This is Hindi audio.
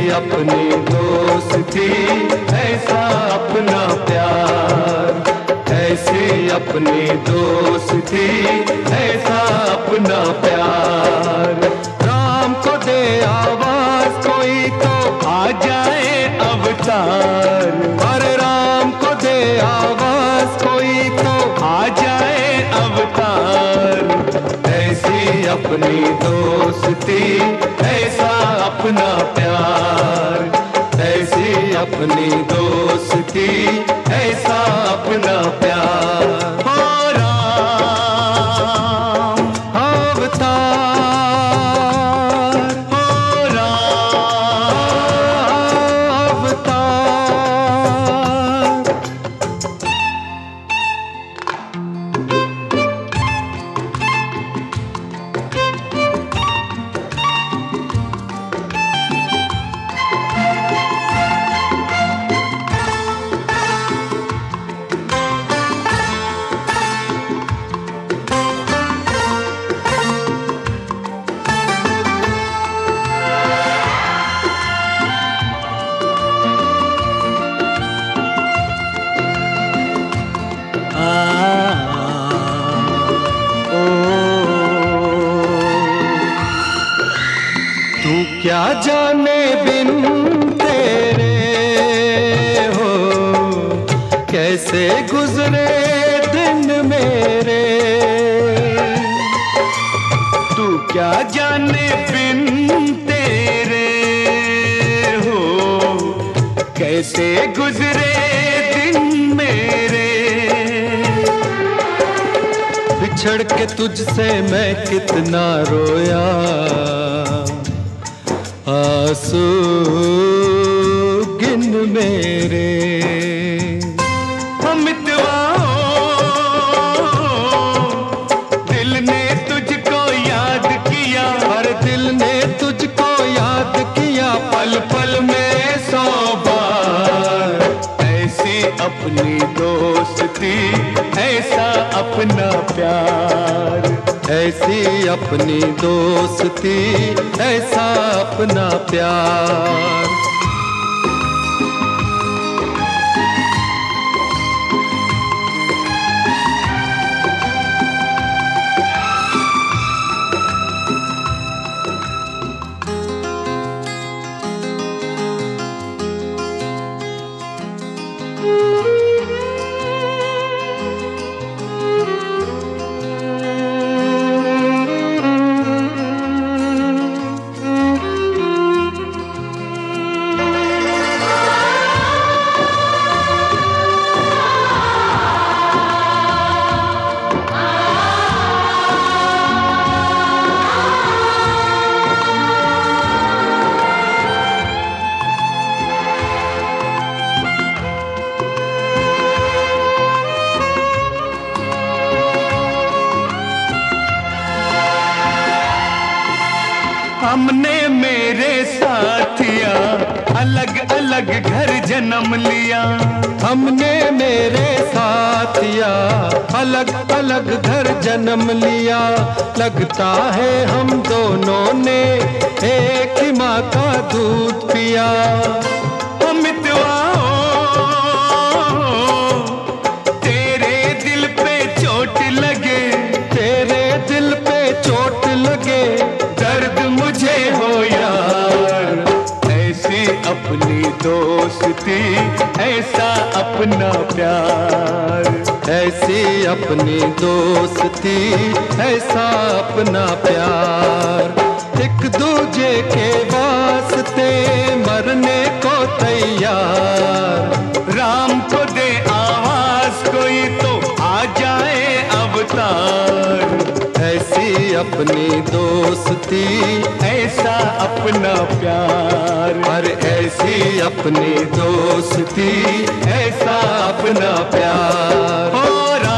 अपनी दोस्ती, ऐसा अपना प्यार। ऐसी अपनी दोस्ती, ऐसा अपना प्यार। राम को दे आवाज कोई तो आ जाए अवतार। अरे राम को दे आवाज कोई तो आ जाए अवतार। ऐसी अपनी दोस्ती, ऐसा अपना प्यार। ऐसी अपनी दोस्ती, ऐसा अपना प्यार। हो राम अवतार, हो राम अवतार। तू क्या जाने बिन तेरे हो कैसे गुजरे दिन मेरे। तू क्या जाने बिन तेरे हो कैसे गुजरे दिन मेरे। बिछड़ के तुझसे मैं कितना रोया, आंसू गिन मेरे। मितवा दिल ने तुझको याद किया, हर दिल ने तुझको याद किया, पल पल में 100 बार। ऐसी अपनी दोस्ती, ऐसा अपना प्यार। ऐसी अपनी दोस्ती, ऐसा अपना प्यार। हमने मेरे साथिया अलग अलग घर जन्म लिया। हमने मेरे साथिया अलग अलग घर जन्म लिया। लगता है हम दोनों ने एक ही माँ का दूध पिया। मितवा तेरे दिल पे चोट लगे, तेरे दिल पे चोट लगे, दर्द मुझे हो यार। ऐसी अपनी दोस्ती, ऐसा अपना प्यार। ऐसी अपनी दोस्ती, ऐसा अपना प्यार। एक दूजे के वास्ते मरने को तैयार। राम को दे आवाज कोई तो आ जाए अवतार। ऐसी अपनी दोस्ती, ऐसा अपना प्यार। और ऐसी अपनी दोस्ती, ऐसा अपना प्यार। हो